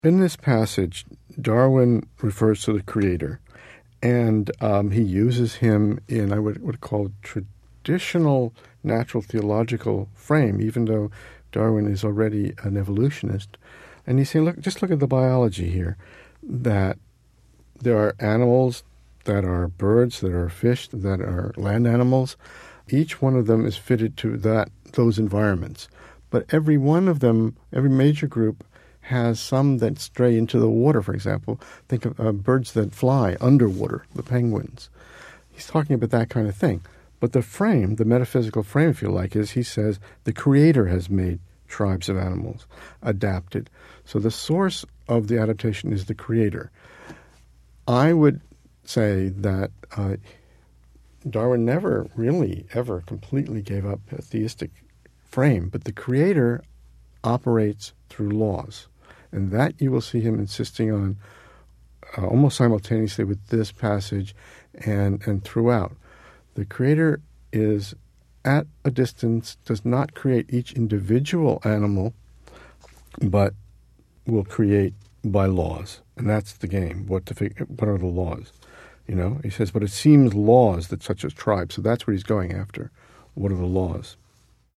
In this passage, Darwin refers to the Creator, and he uses him in, I would call, traditional natural theological frame, even though Darwin is already an evolutionist. And he's saying, just look at the biology here, that there are animals that are birds, that are fish, that are land animals. Each one of them is fitted to those environments. But every one of them, every major group, has some that stray into the water, for example. Think of birds that fly underwater, the penguins. He's talking about that kind of thing. But the frame, the metaphysical frame, if you like, is he says the Creator has made tribes of animals, adapted. So the source of the adaptation is the Creator. I would say that Darwin never really ever completely gave up a theistic frame, but the Creator operates through laws. And that you will see him insisting on almost simultaneously with this passage and throughout. The Creator is at a distance, does not create each individual animal, but will create by laws. And that's the game. What are the laws? He says, but it seems laws that such as tribes. So that's what he's going after. What are the laws?